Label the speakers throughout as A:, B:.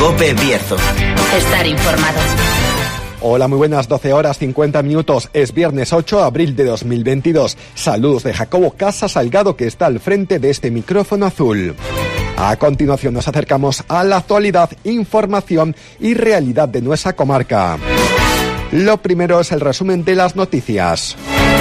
A: COPE Bierzo.
B: Estar informado.
C: Hola, muy buenas, 12 horas 50 minutos. Es viernes 8 de abril de 2022. Saludos de Jacobo Casa Salgado, que está al frente de este micrófono azul. A continuación nos acercamos a la actualidad, información y realidad de nuestra comarca. Lo primero es el resumen de las noticias.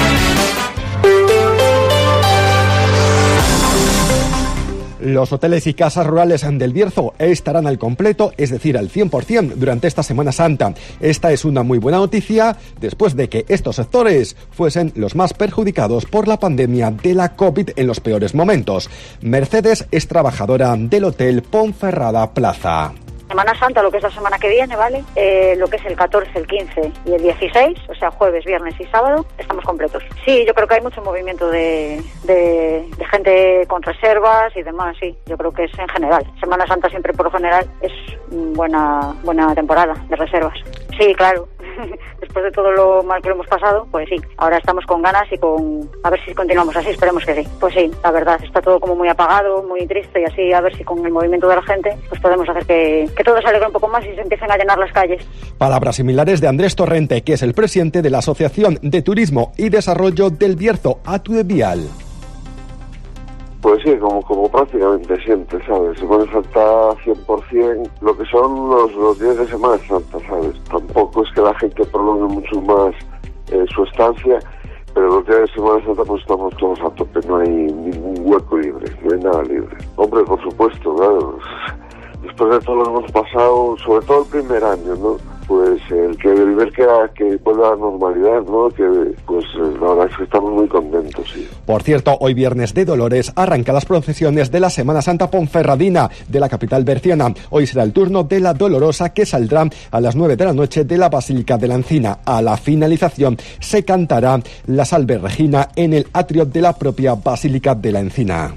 C: Los hoteles y casas rurales del Bierzo estarán al completo, es decir, al 100% durante esta Semana Santa. Esta es una muy buena noticia después de que estos sectores fuesen los más perjudicados por la pandemia de la COVID en los peores momentos. Mercedes es trabajadora del Hotel Ponferrada Plaza.
D: Semana Santa, lo que es la semana que viene, ¿vale? Lo que es el 14, el 15 y el 16, o sea, jueves, viernes y sábado, estamos completos. Sí, yo creo que hay mucho movimiento de gente con reservas y demás, sí, yo creo que es en general. Semana Santa siempre, por lo general, es buena temporada de reservas. Sí, claro. Después de todo lo mal que lo hemos pasado, pues sí, ahora estamos con ganas y a ver si continuamos así, esperemos que sí. Pues sí, la verdad, está todo como muy apagado, muy triste y así, a ver si con el movimiento de la gente, pues podemos hacer que todo se alegre un poco más y se empiecen a llenar las calles. Palabras similares de Andrés Torrente, que es el presidente de la Asociación de Turismo y Desarrollo del Bierzo, Atudevial.
E: Pues sí, como prácticamente siempre, ¿sabes? Semana Santa 100%, lo que son los días de Semana Santa, ¿sabes? Tampoco es que la gente prolongue mucho más su estancia, pero los días de Semana Santa pues estamos todos a tope, no hay ningún hueco libre, no hay nada libre. Hombre, por supuesto, claro, después de todo lo que hemos pasado, sobre todo el primer año, ¿no? Pues el ver que vuelva a la normalidad, ¿no? Que pues la verdad es que estamos muy contentos, sí. Por cierto, hoy viernes de Dolores arrancan las procesiones de la Semana Santa Ponferradina de la capital berciana. Hoy será el turno de la Dolorosa, que saldrá a las 9 de la noche de la Basílica de la Encina. A la finalización se cantará la Salve Regina en el atrio de la propia Basílica de la Encina.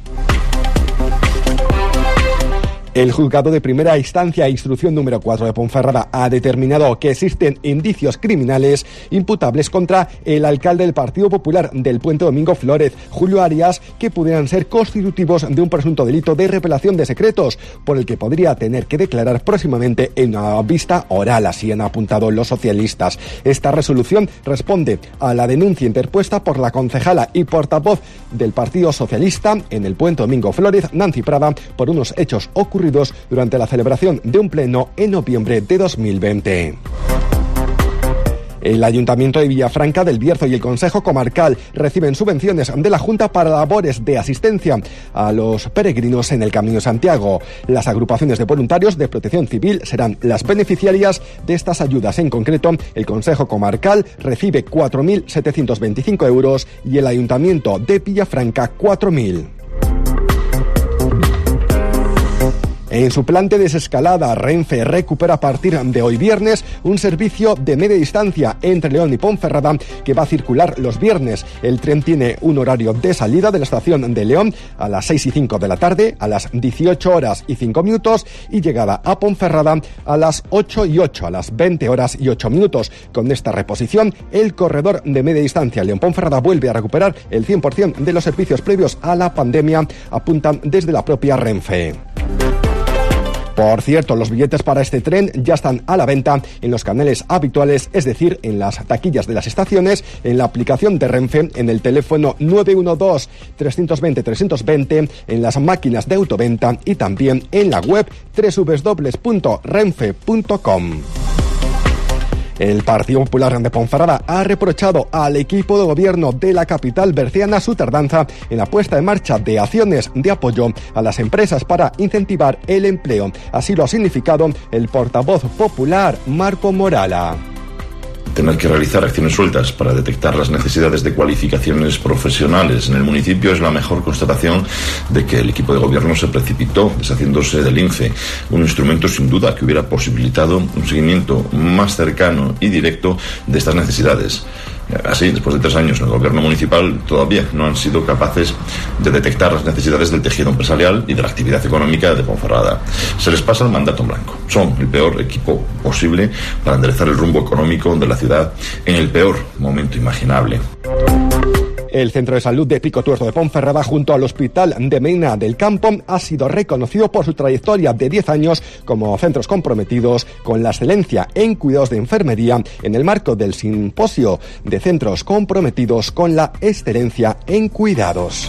E: El juzgado de primera instancia, instrucción número 4 de Ponferrada, ha determinado que existen indicios criminales imputables contra el alcalde del Partido Popular del Puente Domingo Flórez, Julio Arias, que pudieran ser constitutivos de un presunto delito de revelación de secretos, por el que podría tener que declarar próximamente en una vista oral, así han apuntado los socialistas. Esta resolución responde a la denuncia interpuesta por la concejala y portavoz del Partido Socialista en el Puente Domingo Flórez, Nancy Prada, por unos hechos ocurridos durante la celebración de un pleno en noviembre de 2020. El Ayuntamiento de Villafranca del Bierzo y el Consejo Comarcal reciben subvenciones de la Junta para labores de asistencia a los peregrinos en el Camino de Santiago. Las agrupaciones de voluntarios de Protección Civil serán las beneficiarias de estas ayudas. En concreto, el Consejo Comarcal recibe 4.725 euros y el Ayuntamiento de Villafranca 4.000. En su plan de desescalada, Renfe recupera a partir de hoy viernes un servicio de media distancia entre León y Ponferrada que va a circular los viernes. El tren tiene un horario de salida de la estación de León a las 6:05 de la tarde, a las 18:05 y llegada a Ponferrada a las 8:08, a las 20:08. Con esta reposición, el corredor de media distancia León-Ponferrada vuelve a recuperar el 100% de los servicios previos a la pandemia, apuntan desde la propia Renfe. Por cierto, los billetes para este tren ya están a la venta en los canales habituales, es decir, en las taquillas de las estaciones, en la aplicación de Renfe, en el teléfono 912-320-320, en las máquinas de autoventa y también en la web www.renfe.com. El Partido Popular de Ponferrada ha reprochado al equipo de gobierno de la capital berciana su tardanza en la puesta en marcha de acciones de apoyo a las empresas para incentivar el empleo. Así lo ha significado el portavoz popular Marco Morala.
F: Tener que realizar acciones sueltas para detectar las necesidades de cualificaciones profesionales en el municipio es la mejor constatación de que el equipo de gobierno se precipitó deshaciéndose del INCE, un instrumento sin duda que hubiera posibilitado un seguimiento más cercano y directo de estas necesidades. Así, después de 3 años en el gobierno municipal, todavía no han sido capaces de detectar las necesidades del tejido empresarial y de la actividad económica de Ponferrada. Se les pasa el mandato en blanco. Son el peor equipo posible para enderezar el rumbo económico de la ciudad en el peor momento imaginable.
C: El Centro de Salud de Pico Tuerto de Ponferrada, junto al Hospital de Mena del Campo, ha sido reconocido por su trayectoria de 10 años como centros comprometidos con la excelencia en cuidados de enfermería en el marco del Simposio de Centros Comprometidos con la Excelencia en Cuidados.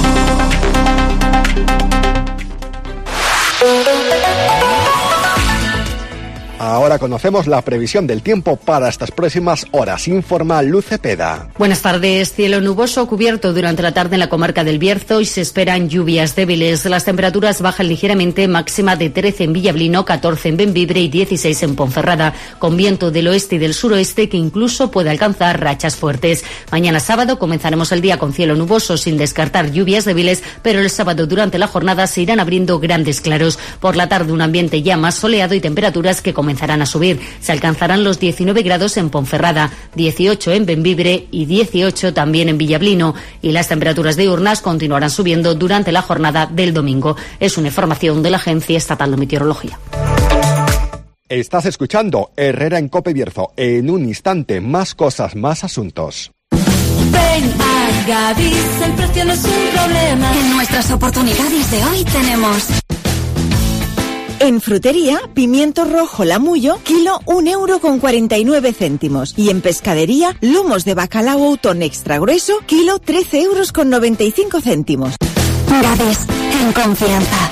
C: Ahora conocemos la previsión del tiempo para estas próximas horas. Informa Luz Cepeda.
B: Buenas tardes. Cielo nuboso cubierto durante la tarde en la comarca del Bierzo y se esperan lluvias débiles. Las temperaturas bajan ligeramente, máxima de 13 en Villablino, 14 en Bembibre y 16 en Ponferrada, con viento del oeste y del suroeste que incluso puede alcanzar rachas fuertes. Mañana sábado comenzaremos el día con cielo nuboso sin descartar lluvias débiles, pero el sábado durante la jornada se irán abriendo grandes claros. Por la tarde un ambiente ya más soleado y temperaturas que comenzarán a subir. Se alcanzarán los 19 grados en Ponferrada, 18 en Bembibre y 18 también en Villablino. Y las temperaturas diurnas continuarán subiendo durante la jornada del domingo. Es una información de la Agencia Estatal de Meteorología.
C: Estás escuchando Herrera en Cope Bierzo. En un instante, más cosas, más asuntos.
A: Ven a Gadis, el precio no es un problema. En nuestras oportunidades de hoy tenemos...
G: En frutería, pimiento rojo Lamullo, kilo 1,49 €. Y en pescadería, lomos de bacalao Outón extra grueso, kilo 13,95 €.
A: Gadis, en confianza.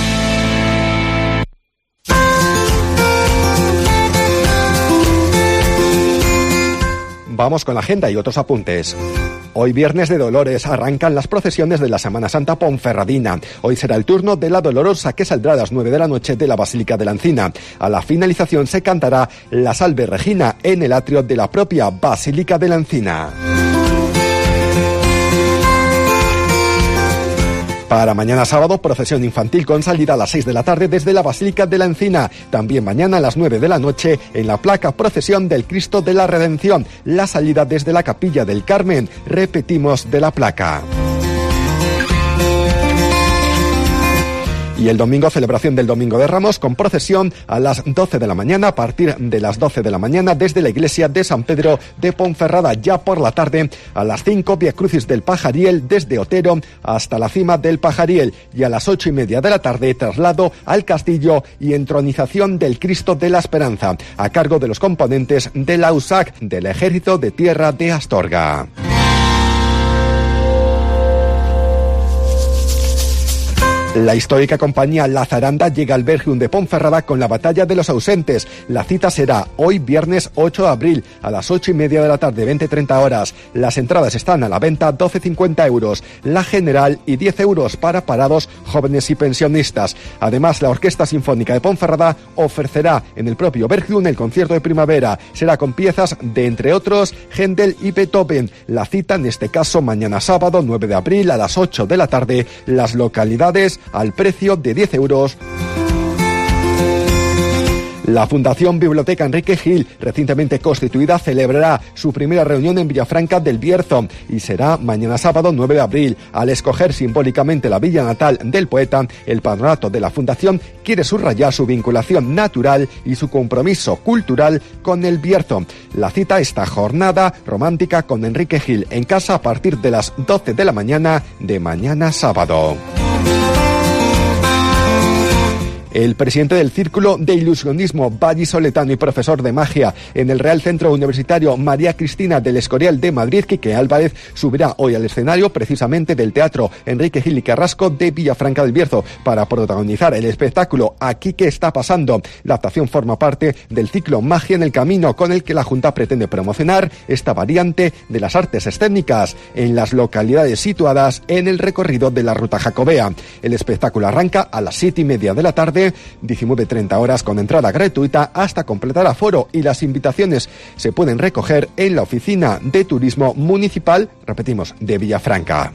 C: Vamos con la agenda y otros apuntes. Hoy, viernes de Dolores, arrancan las procesiones de la Semana Santa ponferradina. Hoy será el turno de la Dolorosa, que saldrá a las 9 de la noche de la Basílica de la Encina. A la finalización se cantará la Salve Regina en el atrio de la propia Basílica de la Encina. Para mañana sábado, procesión infantil con salida a las 6 de la tarde desde la Basílica de la Encina. También mañana a las 9 de la noche en la placa procesión del Cristo de la Redención. La salida desde la Capilla del Carmen. Repetimos, de la placa. Y el domingo, celebración del Domingo de Ramos con procesión a las 12 de la mañana, a partir de las 12 de la mañana desde la iglesia de San Pedro de Ponferrada. Ya por la tarde, a las 5, Vía Crucis del Pajariel desde Otero hasta la cima del Pajariel. Y a las 8:30 de la tarde, traslado al castillo y entronización del Cristo de la Esperanza, a cargo de los componentes de la USAC del Ejército de Tierra de Astorga. La histórica compañía La Zaranda llega al Bergium de Ponferrada con la Batalla de los Ausentes. La cita será hoy, viernes 8 de abril, a las 8:30 de la tarde, 20:30 horas. Las entradas están a la venta 12,50 €, la general, y 10 € para parados, jóvenes y pensionistas. Además, la Orquesta Sinfónica de Ponferrada ofrecerá en el propio Bergium el concierto de primavera. Será con piezas de, entre otros, Händel y Beethoven. La cita, en este caso, mañana sábado 9 de abril a las 8 de la tarde. Las localidades al precio de 10 €. La Fundación Biblioteca Enrique Gil, recientemente constituida, celebrará su primera reunión en Villafranca del Bierzo y será mañana sábado 9 de abril. Al escoger simbólicamente la villa natal del poeta, el patronato de la Fundación quiere subrayar su vinculación natural y su compromiso cultural con el Bierzo. La cita, esta jornada romántica con Enrique Gil en casa a partir de las 12 de la mañana de mañana sábado. El presidente del Círculo de Ilusionismo vallisoletano y profesor de magia en el Real Centro Universitario María Cristina del Escorial de Madrid, Quique Álvarez, subirá hoy al escenario precisamente del Teatro Enrique Gil y Carrasco de Villafranca del Bierzo para protagonizar el espectáculo Aquí qué está pasando. La actuación forma parte del ciclo Magia en el Camino, con el que la Junta pretende promocionar esta variante de las artes escénicas en las localidades situadas en el recorrido de la Ruta Jacobea. El espectáculo arranca a las 7:30 de la tarde, 19:30 horas, con entrada gratuita hasta completar aforo, y las invitaciones se pueden recoger en la Oficina de Turismo Municipal, repetimos, de Villafranca.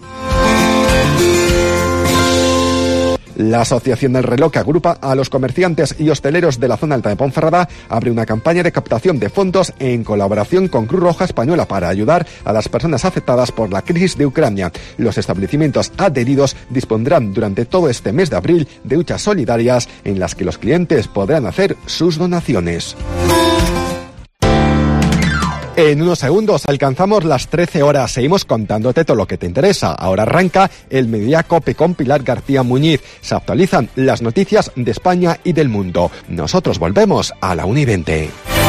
C: La Asociación del Reloj, que agrupa a los comerciantes y hosteleros de la zona alta de Ponferrada, abre una campaña de captación de fondos en colaboración con Cruz Roja Española para ayudar a las personas afectadas por la crisis de Ucrania. Los establecimientos adheridos dispondrán durante todo este mes de abril de huchas solidarias en las que los clientes podrán hacer sus donaciones. En unos segundos alcanzamos las 13 horas. Seguimos contándote todo lo que te interesa. Ahora arranca el Mediodía COPE con Pilar García Muñiz. Se actualizan las noticias de España y del mundo. Nosotros volvemos a la 1:20.